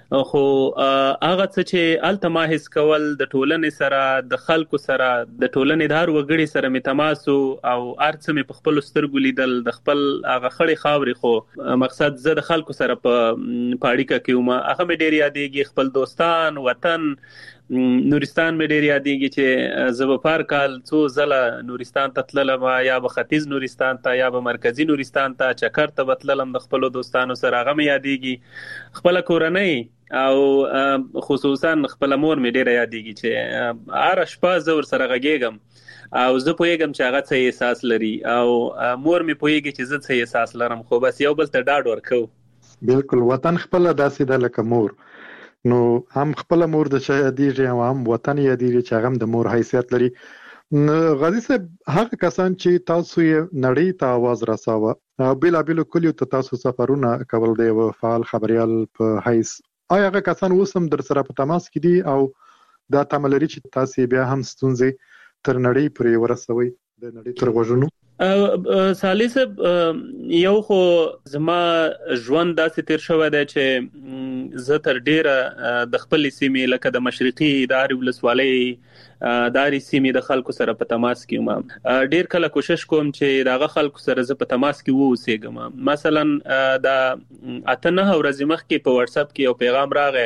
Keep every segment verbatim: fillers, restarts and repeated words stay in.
خو هغه څه چې الته ما حس کول د ټولنې سره د خلکو سره د ټولنې د هر وګړي سره می تماس او ارڅ می په خپل سترګو لیدل د خپل هغه خړې خاورې خو مقصد زه د خلکو سره په پاړیکه کې وم هغه مې ډیر یادېږي خپل دوستان وطن نورستان مې ډیر یادېږي چې زه به پر کال څو ځله نورستان ته تللم یا به ختیځ نورستان ته یا به مرکزی نورستان ته چکر ته بتللم د خپل دوستانو سره هغه مې یادېږي خپل کورنۍ او خصوصا خپل مور مې ډیره یادېږي چې هر شپه زه ور سره غږیږم او زه پوهیږم چې هغه څه احساس لري او مور مې پوهیږي چې زه څه احساس لرم خو بس یو بل ته ډاډ ورکو. بالکل وطن خپل داسې د لکه مور نو هم خپل مور د چا یادېږي او هم وطن یادېږي چې هغه د مور حیثیت لري. غازی صاحب هغه کسان چې تاسو یې نړۍ ته आवाज رساوه او بېلابېلو کلیو ته تاسو سفرونه کول دی او فعال خبريال په حیث آیا هغه کسان اوس هم در سره په تماس کې دي او دا تمه لري چې تاسو بیا هم ستونزې تر نړۍ پورې ورسوي د نړۍ تر غوږونو؟ سالی صاحب یو خو زما ژوند داسې تیر شوی دی چې زه تر ډیره د خپل سیمې لکه د مشرقي د هرې ولسوالۍ د هرې سیمې د خلکو سره په تماس کې یم. ډیر کله کوشش کوم چې دغه خلکو سره زه په تماس کې واوسېږم. مثلا د اته نه ورځې مخکې په واتس اپ کې یو پیغام راغی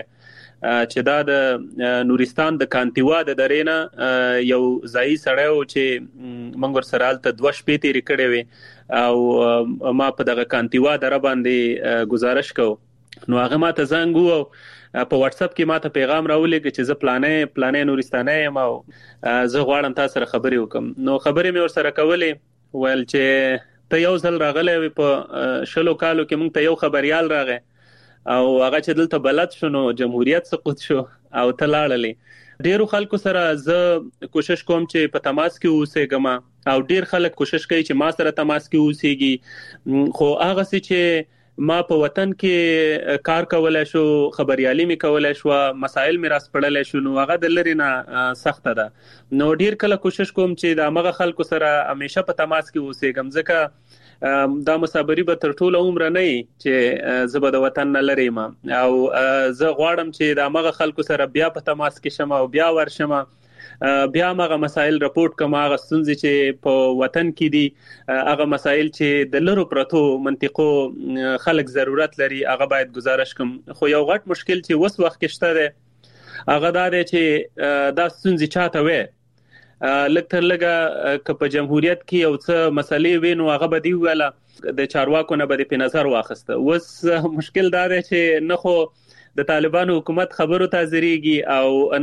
چې دا د نورستان د کانتیوا د درېنه یو ځای سړی و چې موږ ورسره هلته دوه شپې تېرې کړې وې او ما په دغه کانتیوا دره باندې گزارش کو نو هغه ما ته زنګ وو په واتس اپ کې ما ته پیغام راولېږه چې زه پلانې پلانې نورستانۍ یم او زه غواړم تا سره خبرې وکړم. نو خبرې مې ورسره کولې ویل چې ته یو ځل راغلی وې په شلو کالو کې موږ ته یو خبریال راغی او هغه چې دلته بلد شو نو جمهوریت سقوط شو او ته لاړلې. ډیرو خلکو سره زه کوشش کوم چې په تماس کې اوسېږم او ډیر خلک کوشش کوي چې ما سره تماس کې اوسېږي خو هغه څه چې ما په وطن کې کار کولای شو خبريالي مې کولای شو مسائل مې راسپړلای شو نو هغه د لري نه سخته ده. نو ډیر کله کوشش کوم چې د هغه خلکو سره همیشه په تماس کې اوسېږم ځکه دا مسابري به تر ټوله عمر نه چې زه به د وطن نه لرې یم او زه غواړم چې د هغه خلکو سره بیا په تماس کې شم او بیا ورشم بیا هغه مسائل راپورټ کوم هغه ستونزې چې په وطن کې دي هغه مسائل چې د لرو پرتو منطقو خلک ضرورت لري هغه باید گزارش کوم. خو یو غټ مشکل چې وس وخت کې شته دی هغه دا دی چې دا ستونزې چاته وي لږ تر لږه که په جمهوریت کې یو څه مسلې وي نو هغه به دی ویله د چارواکو نه به دې په نظر واخیسته. اوس مشکل دا دی چې نه خو د طالبانو حکومت خبرو ته حاضرېږي او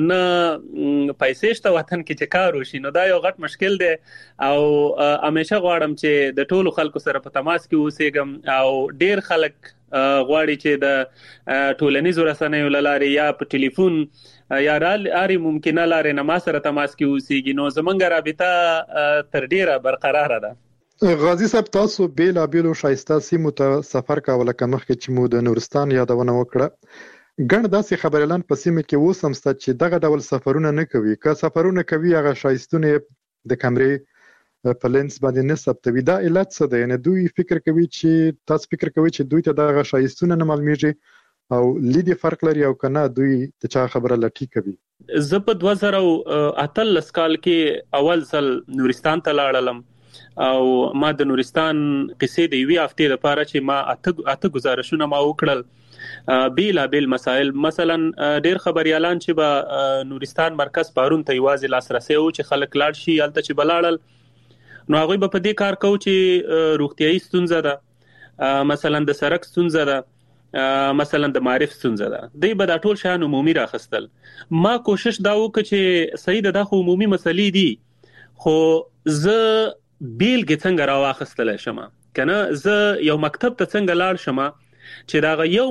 نه پیسې شته وطن کې چې کار وشي نو دا یو غټ مشکل دی او همیشه غواړم چې د ټولو خلکو سره په تماس کې اوسېږم او ډیر خلک غواړي چې د ټولنیزو رسنیو له لارې یا په ټلیفون یا هرې ممکنه لارې نه ما سره تماس کې اوسېږي نو زموږ رابطه تر ډیره برقراره ده. غازی صاحب تاسو بېلابېلو ښایسته سیمو ته سفر کوه لکه مخکې چې مو د نورستان یادونه وکړه ګڼ داسې خبریالان په سیمه کې اوس هم شته چې دغه ډول سفرونه نه کوي که سفرونه کوي هغه ښایستونه د کمرې په لینس باندې نه ثبتوي. دا علت څه دی؟ یعنې دوی فکر کوي چې تاسو فکر کوي چې دوی ته دغه ښایستونه نه معلومیږي او لیدې فرق لري او که نه دوی د چا خبره لټي کوي؟ زه په دوه زره اتلس کال کې اول ځل نورستان ته لاړلم او ما د نورستان قصې د یوې هفتې لپاره چې ما اته اته گزارشونه ما وکړل بېلابېل مسائل. مثلا ډیر خبريالان چې به نورستان مرکز پارون ته یوازې لاسرسی و چې خلک لاړ شي هلته چې به لاړل نو هغوی به په دې کار کوو چې روغتیایي ستونزه ده مثلا د سړک ستونزه ده مثلا د معرف ستونزه ده دوی به دا ټول شیان عمومي راخیستل. ما کوشش دا وکړ چې صحیح ده دا خو عمومي مسلې دي خو زه بیلګې څنګه راواخیستلی شم که نه زه یو مکتب ته څنګه لاړ شم چې دا یو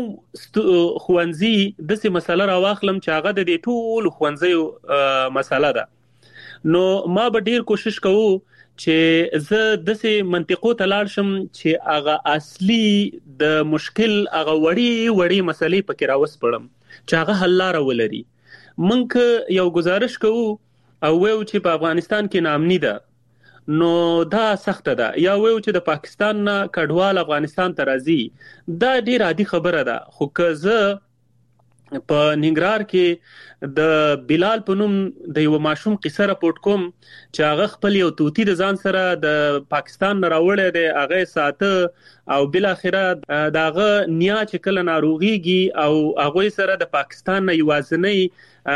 ښوونځي داسې مسله راواخلم چې هغه د دې ټولو ښوونځیو مسله ده. نو ما به ډیر کوشش کوو چې زه داسې منطقو ته لاړ شم چې هغه اصلي د مشکل هغه وړې وړې مسلې پکې راوسپړم چې هغه حل لاره ولري. موږ یو گزارش کوو او وایو چې په افغانستان کې ناامني ده نو دا سخته ده یا وایو چې د پاکستان نه کډوال افغانستان ته راځي دا ډیر عادي خبره ده. خو که زه په ننګرهار کې د بلال په نوم د یو ماشوم قصه راپورټ کوم چې هغه خپل یو توتی د ځان سره د پاکستان نه راوړی دی، هغه ساته او بل اخره داغه نیا چې کله ناروغيږي او هغه سره د پاکستان نه یوازنۍ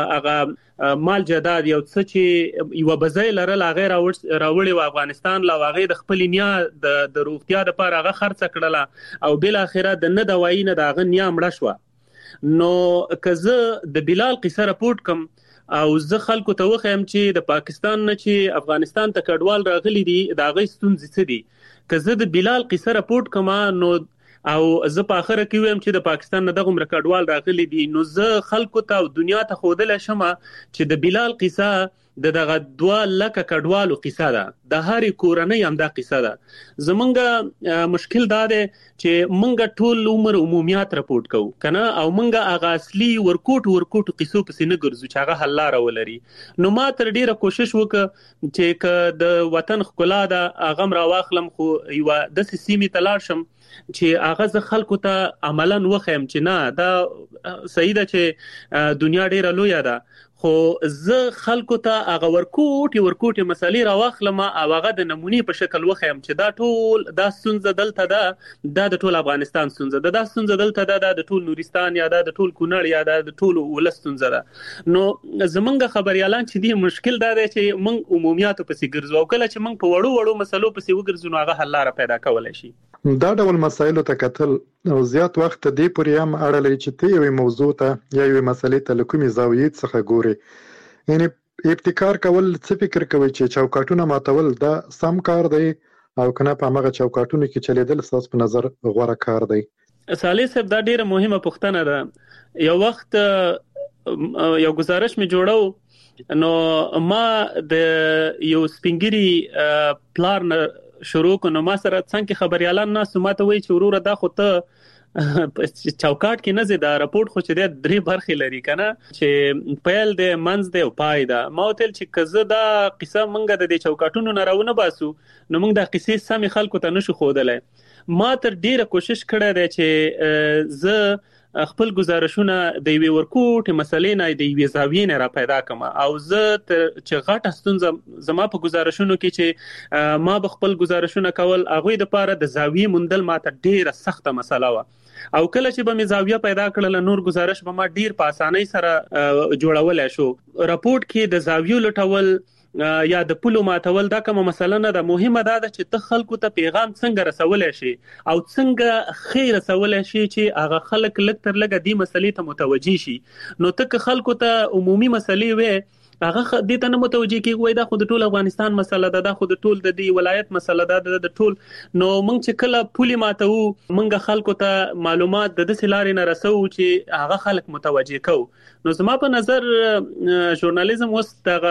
هغه مال جداد یو څه چې یو بځای لرل هغه راوړی و افغانستان لا هغه د خپل نیا د د روغتیا لپاره هغه خرڅ کړله او بل اخره د نه دوايي نه داغه نیا مړه شو. نو که زه د بلال قصه راپورټ کوم او زه خلکو ته وخیم چې د پاکستان نه چې افغانستان ته کډوال راغلي دي دا غي ستونزې څه دي، که زه د بلال قصه راپورټ کوم نو او زه په اخره کې ویم چې د پاکستان نه دغه مرکډوال راغلي دي، نو زه خلکو ته او دنیا ته خودل شم چې د بلال قصه د دغه دوا لکه کډوالو قصه ده، د هر کورنۍ هم دا قصه ده. زمونږ مشکل دا دی چې مونږ ټول عمر عمومیات راپورټ کوو کنه او مونږ هغه اصلي ورکوټ ورکوټ قصو پسې نه ګرځو چې هغه حل لاره ولري. نو ما تر ډیره کوشش وکړ چې ک د وطن ښکلا ده هغه را واخلم خو یو د سیمې تلار شم چې هغه ز خلکو ته عملاً وخیم چې نه دا صحیح ده چې دنیا ډیره لوی ده، خو زه خلکو ته هغه ورکوټي ورکوټي مسالې راواخلم او هغه د نمونې په شکل وخیم چې دا ټول دا ستونزه دلته ده، دا د ټول افغانستان ستونزه ده، دا ستونزه دلته ده، دا د ټول نورستان یا دا د ټول کونړ یا دا د ټول ولس ستونزه ده. نو زمونږ خبريالان چې دی مشکل دا دی چې موږ عمومیاتو پسې ګرځو او کله چې موږ په وړو وړو مسلو پسې وګرځو نو هغه حل لاره پیدا کولای شي. دا ډول مسایلو ته کتل او زیات وخت دی پورې هم اړه لري چې ته یو موضوع ته یا یو مسلې ته لکومي زاویې څخه ګوري. یعنی ابتکار کول څه فکر کوي چې چوکاټونه ماتول دا سم کار دی او کنه په هغه چوکاټونو کې چلیدل ستاسو په نظر غوړه کار دی؟ صالح صاحب دا ډیره مهمه پوښتنه ده. یو وخت یو گزارش می جوړاو نو ما د یو سپینګری پلان شروع کنو، ما سره څنګه خبريالان ناس ماته وای چې وروره دا خو ته چوکاټ کې نه زی دا راپورټ خو چې د درې برخې لري کنه چې پیل د منځ د او پای دا ما وتل چې کزه دا قصه منګه د چوکاټونو نه راونه باسو نو موږ د قصې سم خلکو ته نشو خودلای. ما تر ډیره کوشش کړې ده چې زه خپل گزارشونه د وی ورکوټ مسلې نه د وی زاویې نه را پیدا کما او زه چې غټه ستونزه زما په گزارشونو کې چې ما به خپل گزارشونه کول هغه د پاره د زاویې مندل ماته ډیره سخته مسله و او کله چې به می زاویه پیدا کړل نور گزارش به ما ډیر په اسانۍ سره جوړولای شو. راپورټ کې د زاویو لټول یا د پلو ماتول دا کومه مسله نه ده، مهمه ده چې ته خلکو ته پیغام څنګه رسولای شي او څنګه خیر رسولای شي چې هغه خلک لږ تر لږه دې مسلې ته متوجي شي. نو ته خلکو ته عمومي مسلې وې هغه دې ته نه متوجي کیږي وای دا خو د ټول افغانستان مسله ده، دا خو د ټول د دې ولایت مسله ده د ټول. نو موږ چې کله پولي ماتو موږ خلکو ته معلومات د دې لارې نه رسو چې هغه خلک متوجي کو. نو زما په نظر ژورنالیزم اوس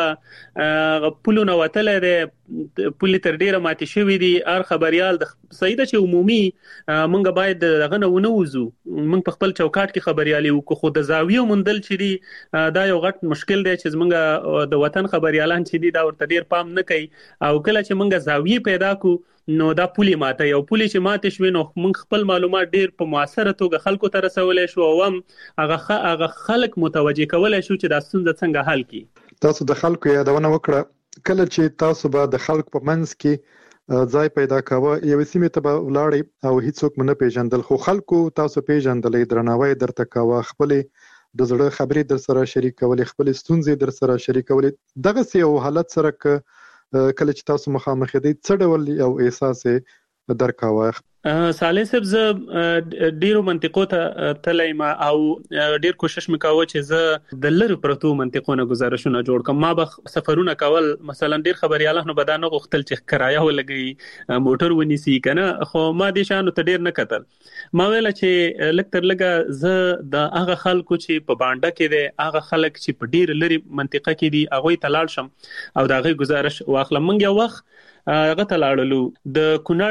دغه پولو نه وتلې ده، پولي تر ډیره ماتې شوې دي. هر خبريال د صحیح ده چې عمومي موږ باید دغه نه ونوزو، موږ په خپل چوکاټ کې خبريالي وکړو خو د زاویو مندل چې دي دا یو غټ مشکل دی چې موږ د وطن خبريالان چې دي دا ورته ډیر پام نه کوي او کله چې موږ زاویې پیدا کو نو دا پولي ماته یو پولي چې ماته شوي نو موږ خپل معلومات ډیر په موثره توګه خلکو ته رسولای شو او هم هغه هغه خلک متوجي کولای شو چې دا ستونزه څنګه حل کړي. تاسو د خلکو یادونه وکړه کله چې تاسو به د خلک په منځ کې ځای پیدا کاوه یو سیمه ته به ولاړی او هیڅوک نه پیژندل خو خلکو تاسو پیژندلې درناوی درته کاوه، خپل د زړه خبرې در سره شریکولې، خپل ستونزې در سره شریکولې. دغه سی یو حالت سره ک کله چې تاسو مخامخ دي څه ډول یو احساس درکاوه؟ صالح صاحب زه ډیرو منطقو ته تلای ما او ډیر کوشش وکاوه چې زه د لری پرتو منطقونو گزارشونه جوړ کړم. ما به سفرونه کول مثلا ډیر خبريالانو بدانه غوښتل چې کرایه ولګي موټر ونیسي کنه خو ما دې شانو ته ډیر نه کتل. ما ویل چې لکه تر لګه زه د هغه خلکو چې په باندې کې دي هغه خلک چې په ډیر لری منطقه کې دي هغه تلاړ شم او دا غي گزارش واخلم. منګ یو وخت هغه تلاړلو د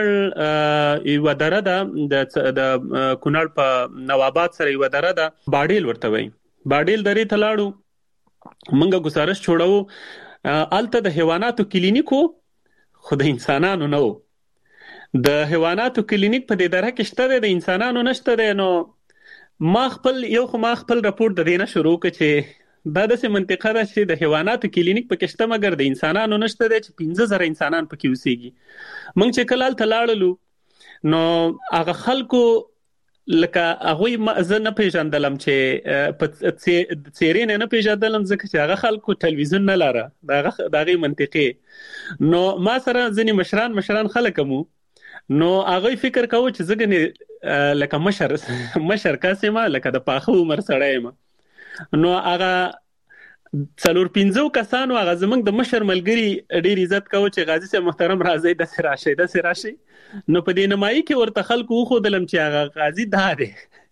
کونړ یو دره ده د د کونړ په نواباد سره یو دره ده باډیل ورته وای باډیل درې تلاړو منګه گزارش جوړو الته د حیواناتو کلینیکو خو د انسانانو نو د حیواناتو کلینیک په دې دره کې شته د انسانانو نشته ده. نو ما خپل یو خو ما خپل راپور د دینه شروع ک چې دا داسې منطقه ده چې د حیواناتو کلینیک پکې شته مګر د انسانانو نشته دی چې پنځه زره انسانان پکې اوسېږي. موږ چې کله هلته لاړلو نو هغه خلکو لکه هغوی زه نه پیژندلم چې په څېرې نه نه پیژندلم ځکه چې هغه خلکو تلویزیون نه لره د هغې منطقې. نو ما سره ځینې مشران مشران خلک هم نو هغوی فکر کوو چې زه ګنې لکه مشر مشر کس یم لکه د پاخه عمر سړی یم. نو هغه څلور پنځو کسانو هغه زموږ د مشر ملګري ډېر عزت کوو چې غازي صاحب محترم راځئ داسې راشئ داسې راشئ. نو په دې نمایي کې ورته خلکو وښودلم چې هغه غازي دا دی.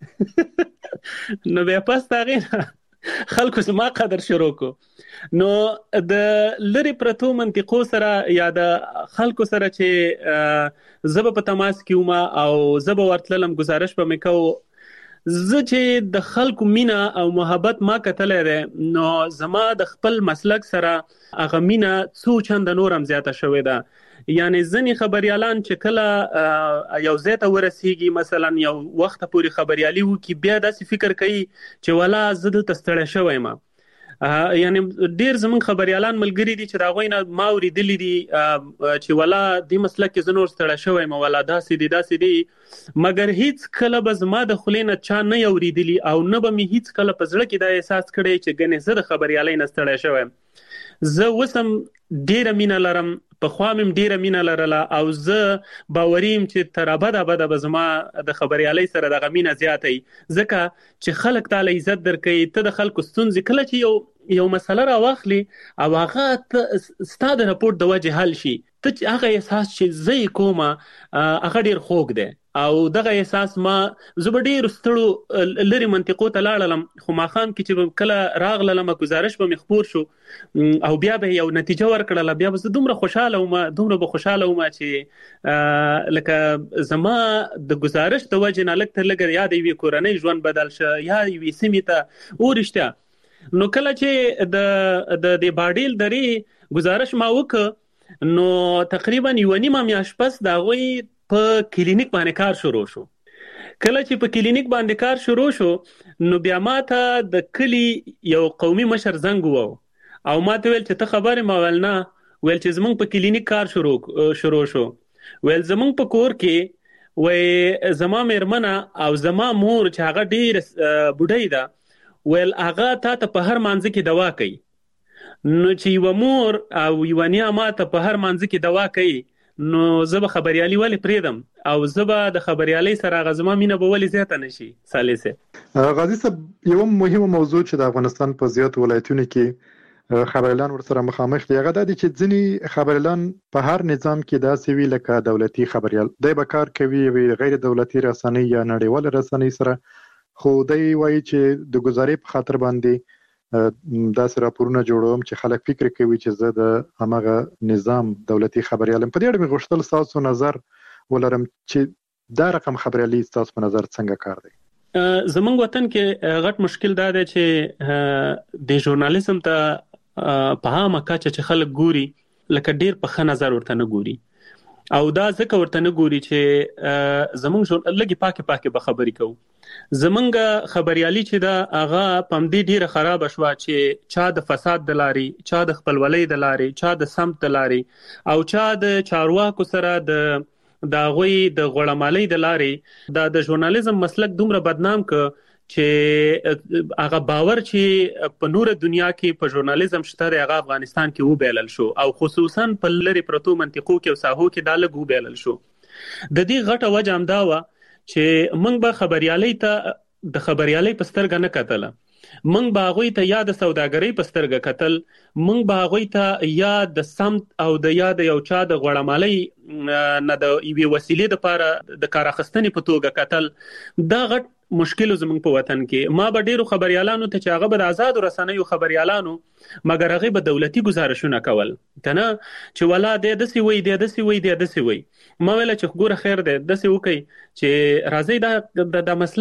نو بیا پس د هغې خلکو زما قدر شروع کو. نو د لرې پرتو منطقو سره یا د خلکو سره چې زه به په تماس کې وم او زه به ورتللم ګزارش به مې کوو زه چې د خلکو مینه او محبت ما کتلی دی نو زما د خپل مسلک سره هغه مینه څو چنده نور هم زیاته شوې ده. یعنی ځینې خبریالان چې کله یو ځای ته ورسیږي مثلا یو وخته پورې خبریالي وکړي بیا داسې فکر کوي چې والا زه دلته ستړی شوی یم. یعنی ډیر زمونږ خبریالان ملګري دي چې د هغوی نه ما اورېدلي دي چې والا دې مسلک کې زه نور ستړی شوی یم والا داسې دي داسې دي مګر هیڅ کله به زما د خولې نه چا نه اورېدلي او نه به مې هیڅ کله په زړه کې دا احساس کړی چې ګنې زه د خبریالۍ نه ستړی شوی یم. زه اوس هم ډیره مینه لرم پخوا مې هم ډیره مینه لرله او زه باوري یم چې تر ابده ابده به زما د خبریالۍ سره دغه مینه زیاته وي ځکه چې خلک تاله عزت درکوي. ته د خلکو ستونزې کله چې یو یو مسله راواخلي او هغه ستا د راپورټ د وجې حل شي ته چې هغه احساس چې زه یې کومه هغه ډېر خوږ دی او دغه احساس ما زه به ډېرو ستړو لرې منطقو ته لاړلم خو ماښام کې چې کله راغللم ګزارش به مې خپور شو او بیا به یو نتیجه ورکړله بیا به زه دومره خوشحاله وم دومره به خوشحاله وم چې لکه زما د ګزارش د وجې نه لږ تر لږه یا د یوې کورنۍ ژوند بدل شه یا یوې سیمې ته ورشته. نو کله چې د د باډیل درې ګزارش ما وکړ نو تقریبا یوه نیمه میاشت پس د هغوی په کلینیک باندې کار شروع شو. کله چې په کلینیک باندې کار شروع شو نو بیا ما ته د کلي یو قومي مشر زنګ ووهو او ما ته ویل چې ته خبر یې؟ ما ویل نه. ویل چې زموږ په کلینیک کار شروع شروع شو. ویل زموږ په کور کې وی زما مېرمنه او زما مور چې هغه ډېره بوډۍ ده ویل هغه تا ته په هر مانځه کې دوا کوي. نو چې یوه مور او یوه نیا ما ته په هر مانځه کې دوا کوي نو زه به خبریالي ولې پرېږدم او زه به د خبریالۍ سره هغه زما مینه به ولې زیاته نه شي. صالح صاحب غازي صاحب یوه مهمه موضوع چې د افغانستان په زیاتو ولایتونو کې خبریالان ورسره مخامخ دي هغه دا دي چې ځینې خبریالان په هر نظام کې داسې وي لکه دولتي خبریال دی به کار کوي غیر دولتي رسنۍ یا نړیوال رسنۍ سره خو دی وایي چې د ګزارې په خاطر باندې داسې راپورونه جوړوم چې خلک فکر کوي چې زه د همغه نظام دولتي خبریال یم. په دې اړه مې غوښتل ستاسو نظر ولرم چې دا رقم خبریالي ستاسو په نظر څنګه کار دی؟ زمونږ وطن کې غټ مشکل دا دی چې د ژورنالیزم ته په عامه کچه چې خلک ګوري لکه ډیر په ښه نظر ورته نه ګوري او دا ځکه ورته نه ګوري چې زمونږ لږې پاکې پاکې به خبرې کوو. زمونږ خبریالي چې دا هغه په همدې ډیره خرابه شوه چې چا د فساد د لارې چا د خپلولۍ د لارې چا د سمت د لارې او چا د چارواکو سره د د هغوی د غوړمالۍ د لارې دا د ژورنالیزم مسلک دومره بدنام که چې هغه باور چې په نوره دنیا کې په ژورنالیزم شته دی هغه افغانستان کې وبیلل شو او خصوصا په لرې پرتو منطقو کې او ساحو کې دا لږ وبیلل شو. د دې غټه وجه همدا وه چې موږ به خبریالۍ ته د خبریالۍ په سترګه نه کتله. موږ به هغوی ته یا د سوداګرۍ په سترګه کتل موږ به هغوی ته یا د سمت او د یا د یو چا د غوړمالۍ نه د یوې وسیلې دپاره د کار اخیستنې په توګه کتل. دا غټ مشکل زموږ په وطن کې. ما به ډیرو خبریالانو ته چې هغه به د آزادو رسنیو خبریالانو مګر هغې به دولتي ګزارشونه کول کنه چې ولا دی داسې وایي دی داسې وایي دی داسې وایي. ما ویله چې ګوره خیر دی داسې وکئ چې راځئ دا د مسلک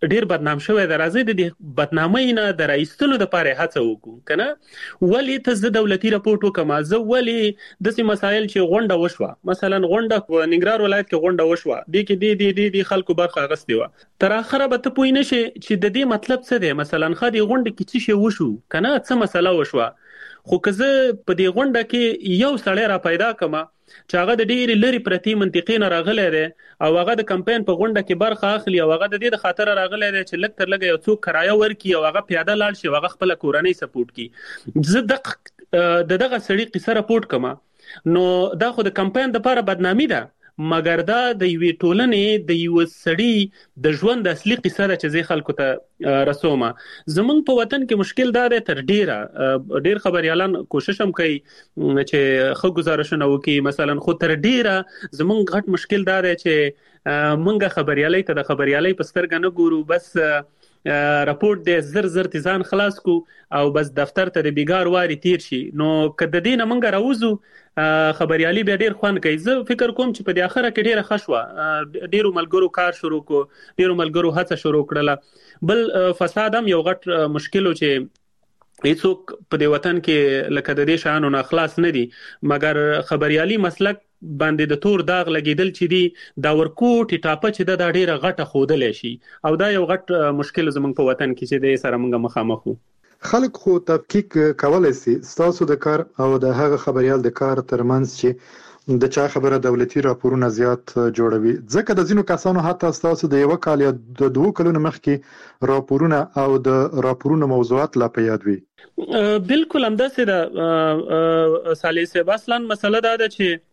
ډیر بدنام شوی دی، راځي د دې بدنامۍ نه د راایستلو دپاره هڅه وکړو کنه. ولې ته زه دولتي راپورټ وکم، زه ولې داسې مسایل چې غونډه وشوه، مثلا غونډه په ننګرهار ولایت کې غونډه وشوه، دې کې دې دې دې خلکو برخه اخیستې وه، تر اخره به ته پوه نه شې چې د دې مطلب څه دی. مثلا خا دې غونډه کې څه شی وشو کنه، څه مسله وشوه، خو که زه په دې غونډه کې یو سړی را پیدا کما چې هغه د ډېرې لرې پرتې منطقې نه راغلی دی او هغه د کمپاین په غونډه کې برخه اخلي او هغه د دې د خاطره راغلی دی چې لږ تر لږه یو څوک کرایه ورکړي او هغه پیاده لاړ شي او هغه خپله کورنۍ سپورټ کړي، زه د دغه سړي قصه راپورټ کما، نو دا خو د کمپاین دپاره بدنامي ده، مګر دا د یوې ټولنې د یو سړي د ژوند اصلي قصه ده چې زه خلکو ته رسومه. زمونږ په وطن کې مشکل دا دی تر ډیره ډیر خبريالان کوشش هم کوي چې ښه گزارشونه وکړي مثلا، خو تر ډیره زمونږ غټ مشکل دا دی چې مونږ خبريالۍ ته د خبريالۍ په سترګه نه ګورو، بس راپورټ دې زر زر تیزان خلاص کو او بس دفتر ته د بیګار واري تیر شي. نو کده دینه منګه راوځو خبريالي به ډیر خوان کوي. زه فکر کوم چې په دې اخره کې ډیره خشوه، ډیرو ملګرو کار شروع کو، ډیرو ملګرو هڅه شروع کړله. بل فساد هم یو غټ مشکل و چې هیڅوک په دې وطن کې لکه د دې شانو نه خلاص نه دي، مګر خبريالي مسلک باندې د تور داغ لګیدل چې دی دا ورکوټ ټاپه چې دا ډیره غټه خودلې شي او دا یو غټ مشکل زمونږ په وطن کې چې د سره موږ مخامخ وو. خلک خو تفکیک کولای شي ستاسو د کار او د هغه خبريال د کار ترمنځ چې د چا خبره دولتي راپورونه زیات جوړوي، ځکه د ځینو کسانو حتی ستاسو د یو کال یا د دوه کلونو مخکې راپورونه او د راپورونو موضوعات لا په یاد وي. بالکل همداسې ده صالح صاحب. اصلا مسله دا ده چې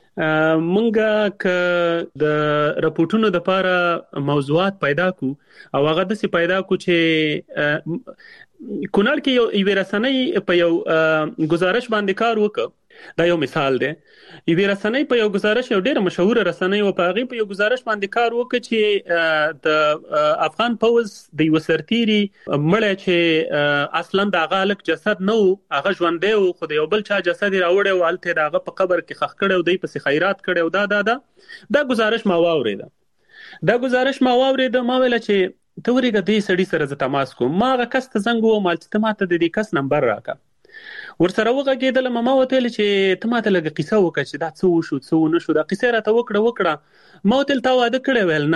مونږه که د راپورټونو لپاره موضوعات پیدا کو او هغه داسې پیدا کو چې کونړ کې یو یوه رسنۍ په یو گزارش باندې کار وکړ، دا یو مثال دی. یوه رسنۍ په یو گزارش، یو ډیره مشهور رسنۍ او په هغه په یو گزارش باندې کار وکړ چې د افغان پوز د یو سرتيري مړ چې اصلا د هغه الک جسد نه و، هغه ژوندې و، خو د یو بل چا جسد راوړی و، الته دغه په قبر کې خښ کړي او دای په خیرات کړي او دا دا دا دا گزارش ما واورید. دا گزارش ما واورید ما ویل چې ته ورګه دې سړي سره ز تماس کوم، ما هغه کس ته زنګ و مال چې ماته د دې کس نمبر راکا، ورسره وغږېدل، ما وتل چې ته ماته لږه قصه وکړه چې دا څه وشو څه ونه شو، دا قصه راته وکړه وکړه ما وتل تا واده کړی؟ ویل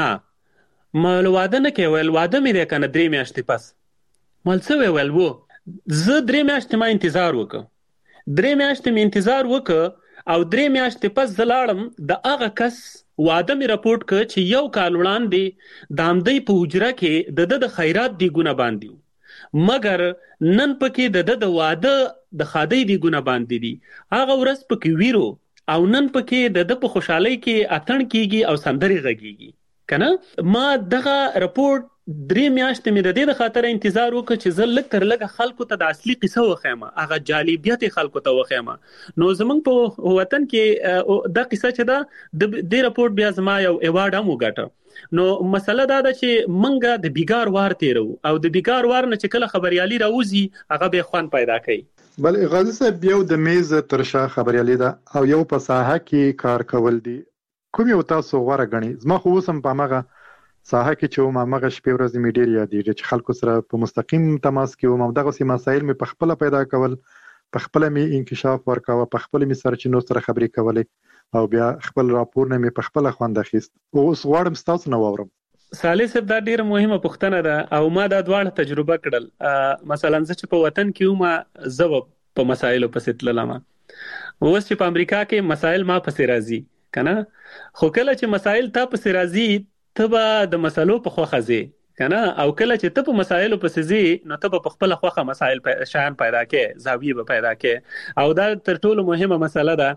نه ما واده نه کوي. ویل واده مې دی کنه درې میاشتې پس. مال څه ویل وو زه درې میاشتې ما انتظار وکړ، درې میاشتې مې انتظار وکړ او درې میاشتې پس زه لاړم د هغه کس واده مې راپورټ کړ چې یو کال وړاندې د همدې په حجره کې د د خیرات دیګونه باندې و، مګر نن پکې د د واده د خادۍ دیګونه باندې دي. هغه ورځ پکې ویرو او نن پکې د د په خوشحالۍ کې اتن کیږي او سندري غږیږي کنه. ما دغه راپورټ درې میاشتې مې د دې د خاطر انتظار وکړ چې زه لږ تر لږه خلکو ته د اصلي قصه وخیم، هغه جالبیت خلکو ته وخیم. نو زمونږ په وطن کې دا قصه چې دا د دې راپورټ بیا زما یو ایوارډ هم وګټه. نو مسله دا ده چې منګه د بیګار وار تیرو او د بیګار وار نه چې کله خبريالي راوځي هغه به خوان پیدا کوي. بل غازی صاحب یو د میز ترشا خبريالي ده او یو په ساحه کې کار کول دي، کوم یو تاسو غوړه غني؟ زما خو اوسم په ماغه ساحه کې چې ما مغه شپې ورځې می ډیر یادېږي چې خلکو سره په مستقیم تماس کې وم، دغه سي مسایل می په خپل پیدا کول، په خپل می انکشاف ورکاوه، په خپل می سرچینو سره خبرې کولې او بیا خپل راپور نه می په خپل خوند اخیست. اوس غواړم تاسو نه واورم. صالح صاحب دا ډیره مهمه پوښتنه ده او ما دا دواړه تجربه کړل. مثلا زه چې په وطن کې وم زه په مسایلو پسې تللم، اوس چې په امریکا کې مسایل ما پسې راځي کنه، خو کله چې مسایل تا پسې راځي ته به د مسلو په خوخه ځي کنه، او کله چې ته په مسایلو پسې ځي نو ته په خپل خوخه مسایل شان پیدا کې، زاویه به پیدا کې، او دا تر ټولو مهمه مسله ده.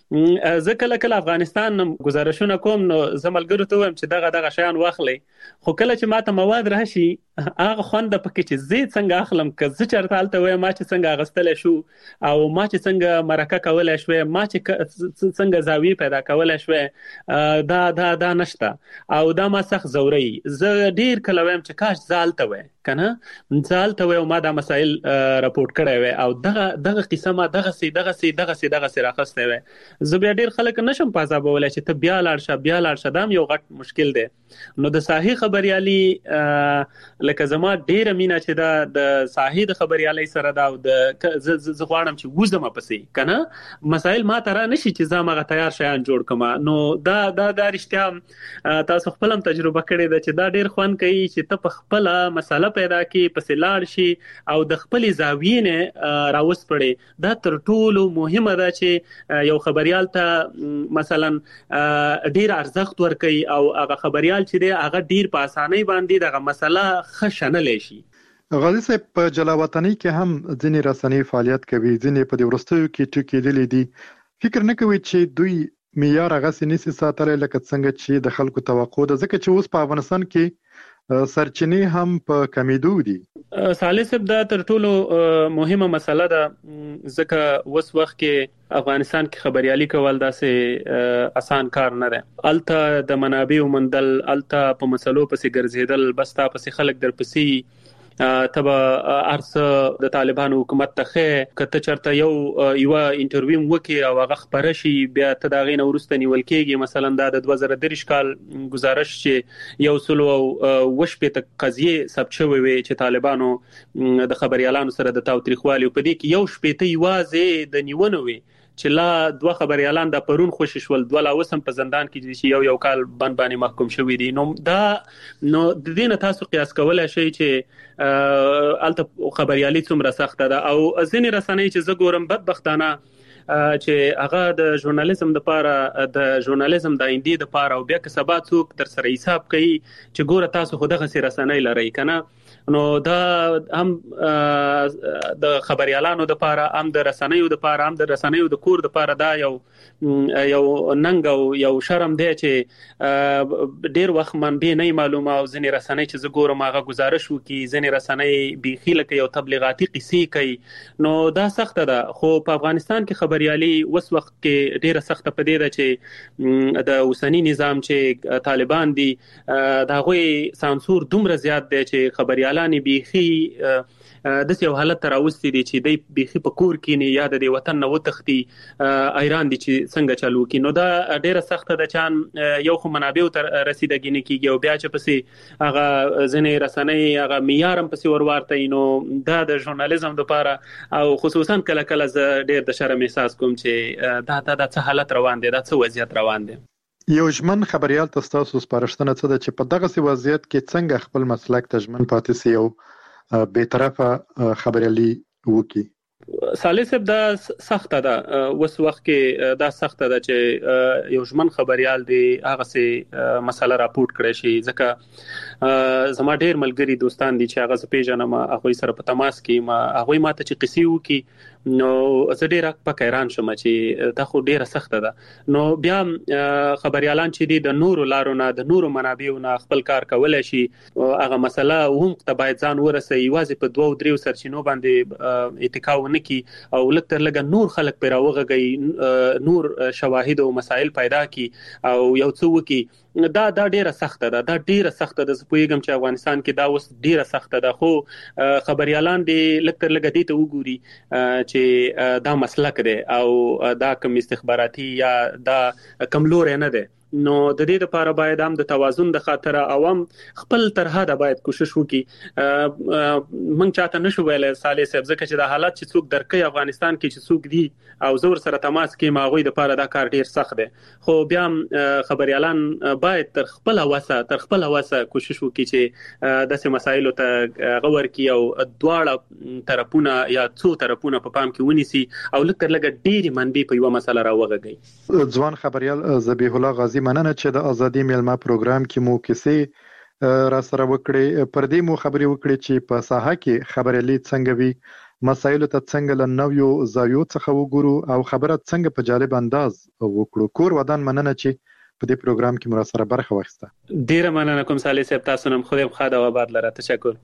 زه کله کله افغانستان گزارشونه کوم نو زه ملګرو ته وایم چې دغه دغه شیان واخلئ، خو کله چې ماته مواد راشي هغه خوند پکې چې زه څنګه اخلم، که زه چرته هلته وایم ما چې څنګه اغستلی شو او ما چې څنګه مرکه کولی شوی، ما چې څنګه زاویه پیدا کولی شوی، دا دا دا نشته او دا ما سخت زوری. زه ډیر کله وایم چې کاش زه هلته وای کنه مثال ته یو ما دا مسائل راپورټ کړی وي او دغه دغه قصه ما دغه سي دغه سي دغه سي دغه سي راخسته وي زه بیا ډیر خلک نشم پازابولای چې ته بیا لاړ شه بیا لاړ شه دا یو غټ مشکل دی نو د صحیح خبريالي لکه زما ډیر مینا چې دا د صحیح خبريالي سره دا د ز غواړم چې وزم پسې کنه مسائل ما ترا نشي چې زما تیار شیان جوړ کما نو دا دا د رښتیا تاسو خپل تجربه کړې ده چې دا ډیر خوان کوي چې ته په خپل مسله پیدا کې پسې لاړ شي او د خپل زاویې نه راوس پړي دا تر ټولو مهمه ده چې یو خبريال ته مثلا ډیر ارزښت ورکړي او هغه خبريال چې دی هغه ډیر په اسانۍ باندې دغه مسله خښنه لشي. غازی صاحب په جلاوطنۍ کې هم ځینې رسنۍ فعالیت کوي ځینې په دې ورستیو کې ټکی دي دي فکر نه کوي چې دوی معیار هغه سنسي ساتل لکه څنګه چې د خلکو توقع ده ځکه چې اوس په افغانستان کې سرچینې هم په کمیدو دي. صالح صاحب دا تر ټولو مهمه مسله ده ځکه اوس وخت کې افغانستان کې خبريالي کول داسې آسان کار نه ده الته د منابع ومندل الته په مسلو پسې ګرځیدل بس تا پسې خلک در پسې تبا ارس د طالبانو حکومت ته کته چرته یو یو انټرویو وکي او هغه خبره شي بیا ته دا غینه ورسته نیول کېږي مثلا دا د دوه زره درې کال گزارش چې یو سلو وش په قضیه ثبت شوی وي چې طالبانو د خبريالانو سره د تاوتریخوالي په دې کې یو شپې ته یوازې د نیونه وي چې لا دوه خبريالان د پرون خوشی شول دوه لا وسم په زندان کې چې یو یو کال بند باندې محکوم شوی دي نو دا نو د دې نه تاسو قیاس کولای شئ چې الته خبريالي څومره سخت ده او ځینې رسنۍ چې زه ګورم بدبختانه چې هغه د ژورنالیزم د پاره د ژورنالیزم د ایندې د پاره او بیا که سبا څوک در سره حساب کوي چې ګوره تاسو خو دغه رسنۍ لري کنه نو دا هم د خبريالانو د پاره هم د رسنیو د پاره هم د رسنیو د کور د پاره دا یو یو ننګ او یو شرم دی چې ډیر وخت منبع نه معلومه او ځینې رسنۍ چې زه ګورم هغه گزارش وکي ځینې رسنۍ بيخي لکه یو تبلیغاتي قصې کوي نو دا سخت ده خو په افغانستان کې خبريالي اوس وخت کې ډیره سخت پدې ده چې د اوسنی نظام چې طالبان دي دا غوي سانسور دومره زیات دی چې خبريالي لانی بيخي د یو حالت راوستي دي چې د بيخي په کور کې نه یاد دي وطن نه وتختی ایران دي چې څنګه چالو کی نو دا ډیره سخت ده چې یو خو منابع تر رسیدګی نه کیږي او بیا چې پسې هغه ځنې رسنۍ هغه معیارم پسې ورورته نو دا د ژورنالیزم لپاره او خصوصا کله کله ز ډیر د شرم احساس کوم چې دا دا د حالت روان دي دا څه وضعیت روان دي. یو ژمن خبريال تاسو سپارښتنه څه ده چې په دغه سی وضعیت کې څنګه خپل مسلک ته ژمن پاتې سي او به طرفه خبريالي وکي. صالح صاحب دا سخت ده اوس وخت کې دا سخت ده چې یو ژمن خبريال دی هغه سي مسله راپورټ کړی شي ځکه زما ډیر ملګری دوستان دي چې هغه پیژنم هغه سره په تماس کې ما هغه ماته چې قصې وکي نو زه ډیر په حیران شوم چې دا خو ډیره سخت ده نو بیا خبريالان چې دي د نورو لارونه د نورو منابعونو خپل کار کولای شي هغه مسله هم ته باید ځان ورسي یوازې په دوه درې سرچینو باندې اتکا ونکي او لکه لګ نور خلک پیراوغږي نور شواهد او مسائل پیدا کی او یو څه وکي دا دا ډیره سخت ده دا ډیره سخت ده زه پوهیږم چې افغانستان کې دا اوس ډیره سخت ده خو خبريالان دي لکه لګ دي ته وګوري چې دا مسلک دی او دا کوم استخباراتي یا دا کم لور نه ده نو د دې لپاره باید هم د توازن د خاطر عوام خپل ترحه د باید کوشش وکړي مونږ چاته نشو ویلای صالح صاحب ځکه چې د حالات چې څوک درکې افغانستان کې چې څوک دي او زور سره تماس کې ماغوي د لپاره دا کار ډیر سخت دی خو بیا خبريالان باید تر خپل واسه تر خپل واسه کوشش وکړي چې داسې مسایلو ته غور کی او دواړه طرفونه یا څو طرفونه په پام کې ونیسي او لکه لګ ډیر منبي په یو مسله راوغږي. ځوان خبريال ذبیح الله غازی مننه چې د ازادي میلمه پروګرام کې مو کیسې را سره وکړې پر دې مو خبرې وکړې چې په ساحه کې خبريالي څنګه وي مسایل ته څنګه له نویو زاویو څخه وګورو او خبره څنګه په جالب انداز وکړو. کور ودان مننه چې په دې پروګرام کې مو را سره برخه واخیسته. ډیره مننه کوم صالح صاحب تاسو نن خو دې خاطر او آباد لره تشکر.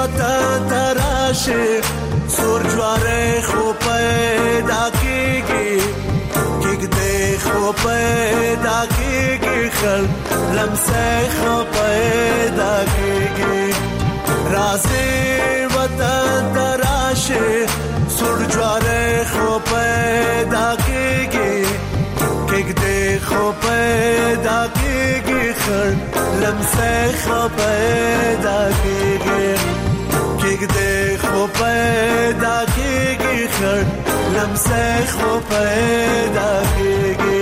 وطن تراشه سور جواره خو پیدا کیږي کېږدې خو پیدا کیږي خل لمسه خو پیدا کیږي رازي وطن تراشه سور جواره خو پیدا کیږي کېږدې خو پیدا کیږي خل لمسه خو پیدا کیږي کېږدې خو پیدا کیږي خل لمسه خو پیدا کیږي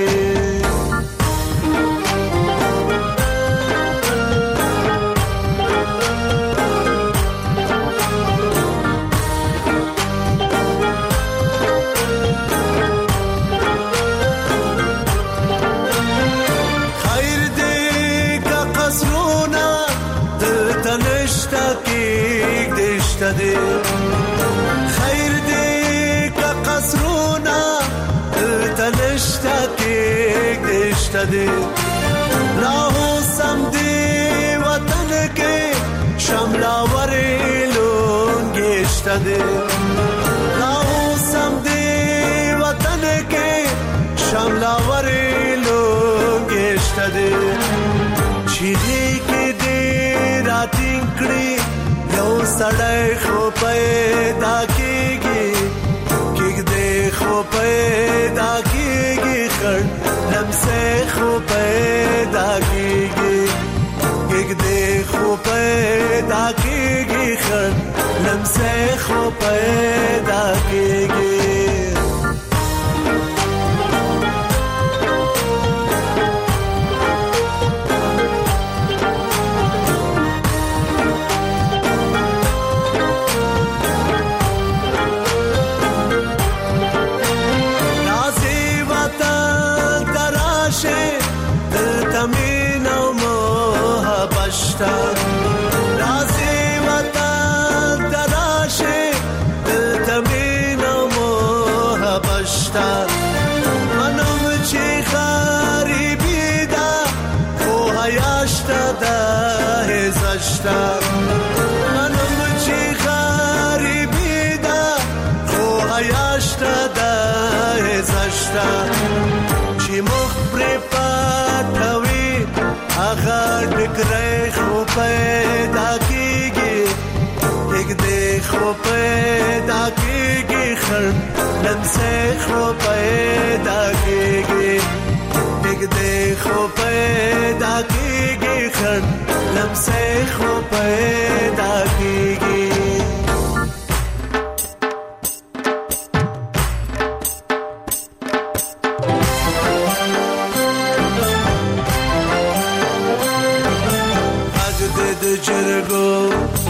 خیر دی که قصرونا تنشتا که دشتا دی لاهو سم دی وطن که شملاوری لونگشتا دی لاهو سم دی وطن که شملاوری لونگشتا دی چیزی که دی راتین کری یو سړی خو پیدا کیږي کېږدې خو پیدا کیږي خړ لمسه خو پیدا کیږي کېږدې خو پیدا کیږي خړ لمسه خو پیدا کیږي رازي وطن تراشه دلتمين ومهبشتا منم چي خاربي دا خو هياشتا دا هزشتا منم چي خاربي دا خو هياشتا دا هزشتا چي مخبر پاتوي اغا ډکرای خو پیدا کیږي کېږدې خو پیدا کیږي خړ لمسه خو پیدا کیږي کېږدې خو پیدا کیږي خړ لمسه خو پیدا کیږي جرګو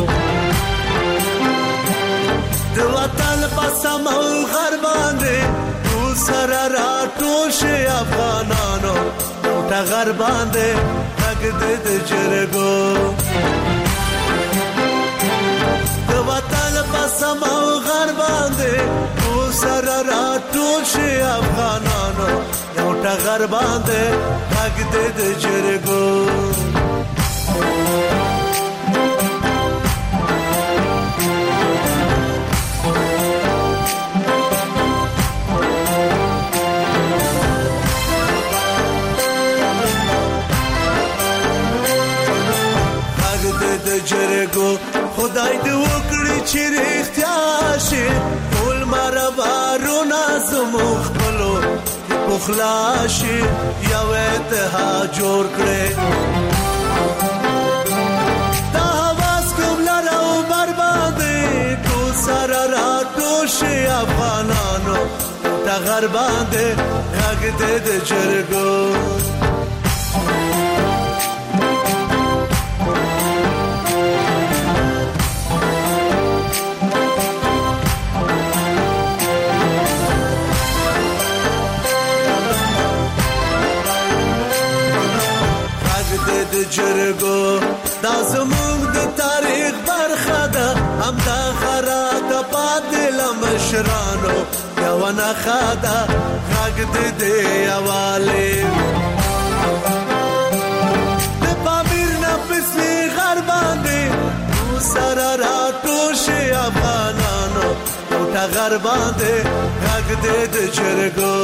د وطن پسم غر باندې تو سره راټول شي افغانانو ټا غر باندې تګ د جرګو د وطن پسم غر باندې تو سره راټول شي افغانانو ټا غر باندې تګ د جرګو جرګو خدای دې وکړي چې رښتیا شي ټول مربارو نازمو خپلو پخلا شي یو اتحاد جوړ کړي دا هواس کوم لرو برباندې تو سره راټول شي افغانانو دا غر باندې غږ دې د جرګو جرګو دا زموږ د تاریخ برخه ده هم دا خراط پاتې لمشرانو یو نه خاده غږ دې دی اواله د پامیر نه پسې غر باندې سره راټو ټغر باندې غږ دې د چرګو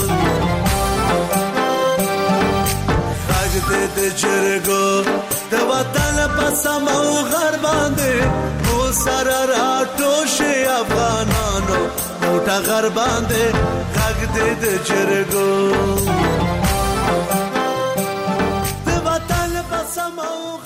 غږ دې د چرګو د وطن په سمو غر باندې مو سره راټوشي افغانانو نو ټغر باندې غږ دې د چرګو د وطن په سمو